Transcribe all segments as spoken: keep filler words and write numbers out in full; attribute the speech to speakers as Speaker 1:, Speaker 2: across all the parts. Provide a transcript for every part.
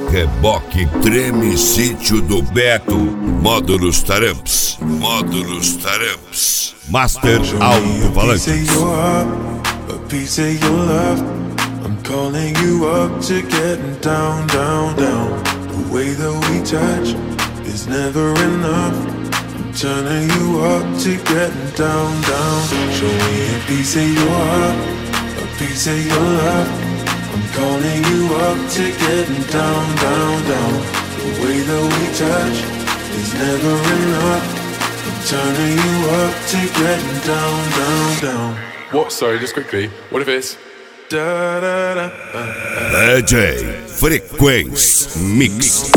Speaker 1: Reboque Treme Sítio do Beto. Módulos Taramps. Módulos Taramps. Master Alto-Falantes.
Speaker 2: A piece of your love. I'm calling you up to getting down, down, down. The way that we touch is never enough. I'm turning you up to getting down, down. Show me a piece of your heart, a piece of your love. I'm calling you up to getting down, down, down. The way that we touch is never enough. I'm turning you up to getting down, down, down.
Speaker 3: What? Sorry, just quickly. What if it's da da da?
Speaker 1: D J Frequência Mix.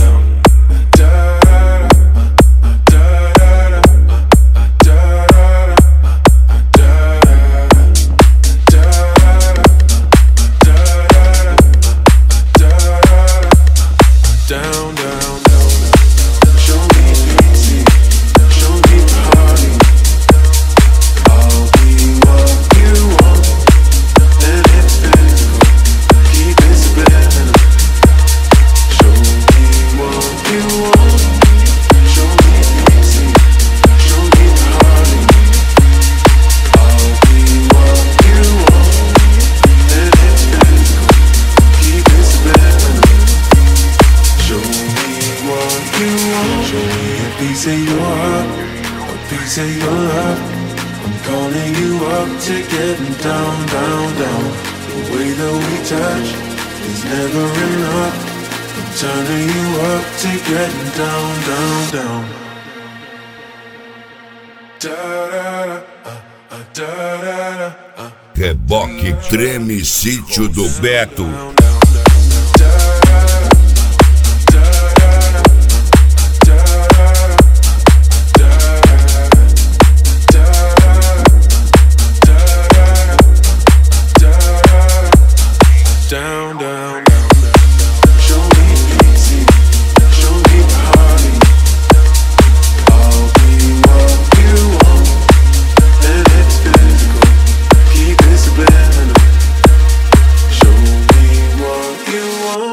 Speaker 2: Piece of your heart, a piece of your love. I'm calling you up to getting down, down, down. The way that we touch is never enough. I'm turning you up to getting down, down, down. Da da da, uh, uh, da da da, uh.
Speaker 1: Reboque Treme Sítio do Beto.